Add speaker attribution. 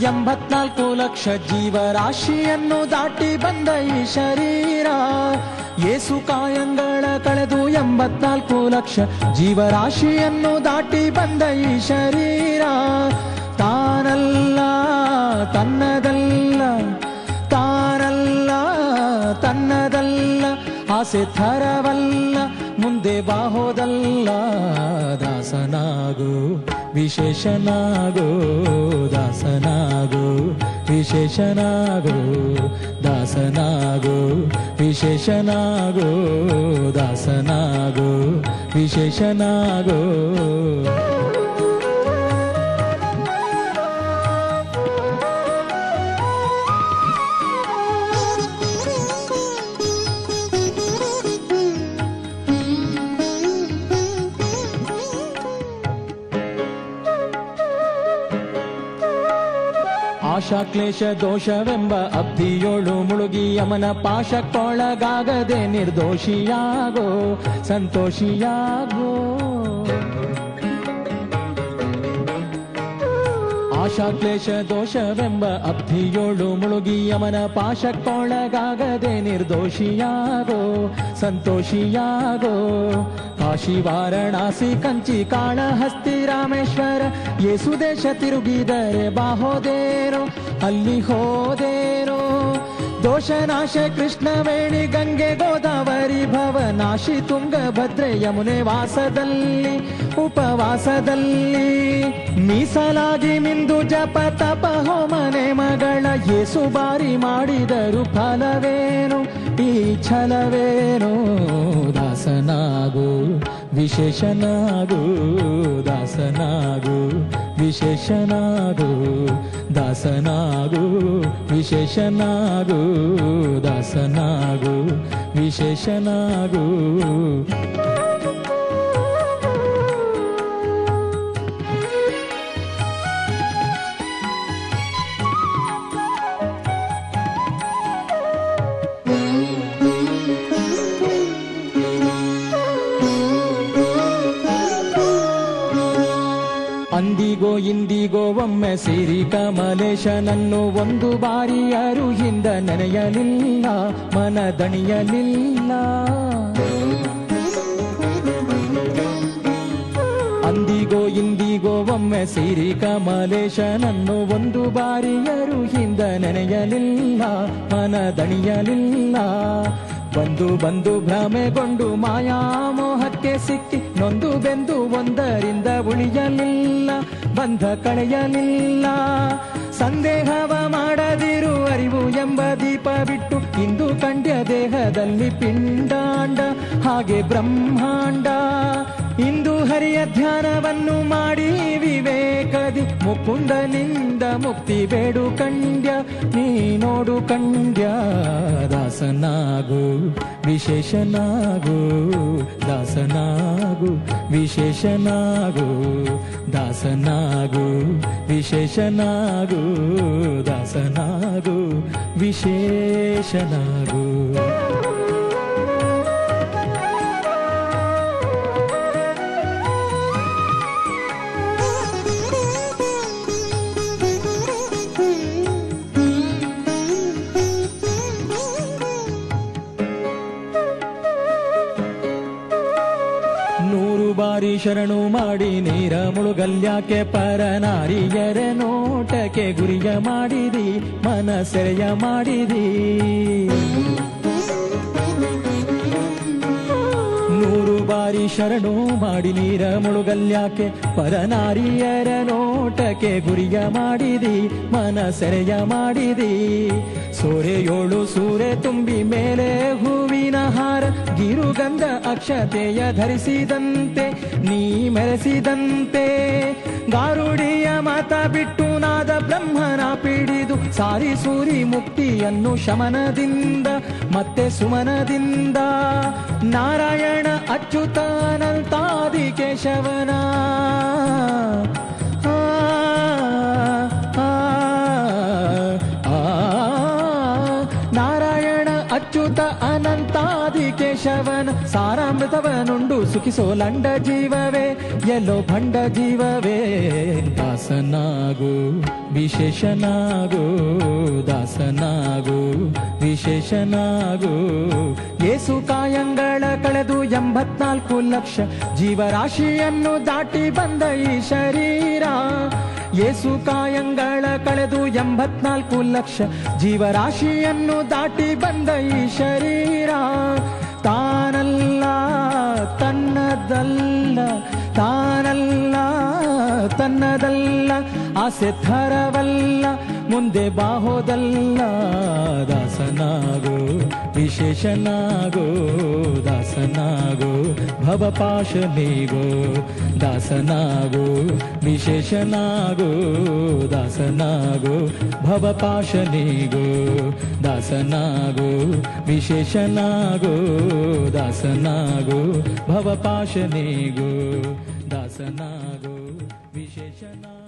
Speaker 1: 84 ಲಕ್ಷ ಜೀವರಾಶಿಯನ್ನು ದಾಟಿ ಬಂದ ಈ ಶರೀರ. ಯೇಸು ಕಾಯಂಗಳ ಕಳೆದು 84 ಲಕ್ಷ ಜೀವರಾಶಿಯನ್ನು ದಾಟಿ ಬಂದ ಈ ಶರೀರ. ತಾನಲ್ಲ ತನ್ನದಲ್ಲ, ತಾನಲ್ಲ ತನ್ನದಲ್ಲ, ಆಸೆ ಥರವಲ್ಲ, ಮುಂದೆ ಬಾಹೋದಲ್ಲ. ದಾಸನಾಗು ವಿಶೇಷನಾಗೋ, ದಾಸನಾಗೋ ವಿಶೇಷನಾಗೋ, ದಾಸನಾಗೋ ವಿಶೇಷನಾಗೋ, ದಾಸನಾಗೋ ವಿಶೇಷನಾಗೋ. ಆಶಾ ಕ್ಲೇಶ ದೋಷವೆಂಬ ಅಬ್ಧಿಯೋಳು ಮುಳುಗಿ ಯಮನ ಪಾಶಕ್ಕೊಳಗಾಗದೆ ನಿರ್ದೋಷಿಯಾಗೋ, ಸಂತೋಷಿಯಾಗೋ. ಆಶಾ ಕ್ಲೇಶ ದೋಷವೆಂಬ ಅಬ್ಧಿಯೋಳು ಮುಳುಗಿ ಯಮನ ಪಾಶಕ್ಕೊಳಗಾಗದೆ ನಿರ್ದೋಷಿಯಾಗೋ, ಸಂತೋಷಿಯಾಗೋ. ಕಾಶಿ ವಾರಣಾಸಿ ಕಂಚಿ ಕಾಳಹಸ್ತಿ ರಾಮೇಶ್ವರ ಯೇಸು ದೇಶ ತಿರುಗಿದರೆ ಬಾಹೋದೇನೋ, ಅಲ್ಲಿ ಹೋದೇನೋ. ದೋಷನಾಶ ಕೃಷ್ಣವೇಣಿ ಗಂಗೆ ಗೋದಾವರಿ ಭವನಾಶಿ ತುಂಗಭದ್ರೆ ಯಮುನೆ ವಾಸದಲ್ಲಿ ಉಪವಾಸದಲ್ಲಿ ಮೀಸಲಾಗಿ ಮಿಂದು ಜಪ ತಪ ಹೋಮನೆ ಮಗಳ ಯೇಸು ಬಾರಿ ಮಾಡಿದರು ಫಲವೇನು ಈ ಛಲವೇನು. ದಾಸನಾಗು ವಿಶೇಷನಾಗು, ದಾಸನಾಗು ವಿಶೇಷನಾಗು, ದಾಸನಾಗು ವಿಶೇಷನಾಗು, ದಾಸನಾಗು ವಿಶೇಷನಾಗು. ಅಂದಿಗೋ ಇಂದಿಗೋ ಒಮ್ಮೆ ಸಿರಿ ಕಮಲೇಶನನ್ನು ಒಂದು ಬಾರಿ ಯಾರು ಹಿಂದ ನೆನೆಯಲಿಲ್ಲ, ಮನದಣಿಯಲಿಲ್ಲ. ಅಂದಿಗೋ ಇಂದಿಗೋ ಒಮ್ಮೆ ಸಿರಿ ಕಮಲೇಶನನ್ನು ಒಂದು ಬಾರಿ ಯಾರು ಹಿಂದ ನೆನೆಯಲಿಲ್ಲ, ಮನದಣಿಯಲಿಲ್ಲ. ಬಂದು ಬಂದು ಭ್ರಮೆಗೊಂಡು ಮಾಯಾಮೋಹಕ್ಕೆ ಸಿಕ್ಕಿ ನೊಂದು ಬೆಂದು ಒಂದರಿಂದ ಉಳಿಯಲಿಲ್ಲ, ಬಂಧ ಕಳೆಯಲಿಲ್ಲ. ಸಂದೇಹವ ಮಾಡದಿರು ಅರಿವು ಎಂಬ ದೀಪ ಬಿಟ್ಟು ಇಂದು ಕಂಡ್ಯ ದೇಹದಲ್ಲಿ ಪಿಂಡಾಂಡ ಹಾಗೆ ಬ್ರಹ್ಮಾಂಡ. ಇಂದು ಹರಿಯ ಧ್ಯಾನವನ್ನು ಮಾಡಿ ವಿವೇಕದಿ ಮುಕುಂದನಿಂದ ಮುಕ್ತಿ ಬೇಡು ಕಂಡ್ಯ, ನೀ ನೋಡು ಕಂಡ್ಯ. ದಾಸನಾಗು ವಿಶೇಷನಾಗು, ದಾಸನಾಗು ವಿಶೇಷನಾಗು, ದಾಸನಾಗು ವಿಶೇಷನಾಗು, ದಾಸನಾಗು ವಿಶೇಷನಾಗು. ಬಾರಿ ಶರಣು ಮಾಡಿ ನೀರ ಮುಳುಗಲ್ಯಾಕೆ ಪರನಾರಿಯರ ನೋಟಕ್ಕೆ ಗುರಿಯ ಮಾಡಿದಿ, ಮನಸೆರೆಯ ಮಾಡಿದಿ. 100 ಬಾರಿ ಶರಣು ಮಾಡಿ ನೀರ ಮುಳುಗಲ್ಯಾಕೆ ಪರನಾರಿಯರ ನೋಟಕ್ಕೆ ಗುರಿಯ ಮಾಡಿದಿ, ಮನಸೆರೆಯ ಮಾಡಿದಿ. ಸೂರೆಯೋಳು ಸೂರೆ ತುಂಬಿ ಮೇಲೆ ಹೂವಿನ ಹಾರ ಗಿರುಗಂಧ ಅಕ್ಷತೆಯ ಧರಿಸಿದಂತೆ ನೀ ಮೆರೆಸಿದಂತೆ. ಗಾರುಡಿಯ ಮಾತ ಬಿಟ್ಟು ನಾದ ಬ್ರಹ್ಮನ ಪಿಡಿದು ಸಾರಿ ಸೂರಿ ಮುಕ್ತಿಯನ್ನು ಶಮನದಿಂದ ಮತ್ತೆ ಸುಮನದಿಂದ. ನಾರಾಯಣ ಅಚ್ಯುತಾನಂತಾದಿ ಕೇಶವನ ನಾರಾಯಣ ಅಚ್ಯುತ ಅನಂತಾದಿ ಕೇಶವ ವಿಷವನ ಸಾರಾಮೃತವನುಂಡು ಸುಖಿಸೋಲಂಡ ಜೀವವೇ ಎಲ್ಲೋ ಭಂಡ ಜೀವವೇ ದಾಸನಾಗು ವಿಶೇಷನಾಗು ದಾಸನಾಗು ವಿಶೇಷನಾಗು ಯೇಸು ಕಾಯಂಗಳ ಕಳೆದು 84 ಲಕ್ಷ ಜೀವರಾಶಿಯನ್ನು ದಾಟಿ ಬಂದ ಈ ಶರೀರ ಯೇಸು ಕಾಯಂಗಳ ಕಳೆದು 84 ಲಕ್ಷ ಜೀವರಾಶಿಯನ್ನು ದಾಟಿ ಬಂದ ಈ ಶರೀರ ತಾನಲ್ಲ ತನ್ನದಲ್ಲ ತಾನಲ್ಲ ತನ್ನದಲ್ಲ ಆಸೆ ಥರವಲ್ಲ ಮುಂದೆ ಬಾಹೋದಲ್ಲ ದಾಸನಾಗೋ ವಿಶೇಷನಾಗೋ ದಾಸನಾಗೋ ಭವಪಾಶನಿಗೋ ದಾಸನಾಗೋ ವಿಶೇಷನಾಗೋ ದಾಸನಾಗೋ ಭವಪಾಶನಿಗೋ ದಾಸನಾಗೋ ವಿಶೇಷನಾಗೋ ದಾಸನಾಗೋ ಭವಪಾಶನಿಗೋ ದಾಸನಾಗೋ ವಿಶೇಷನಾಗೋ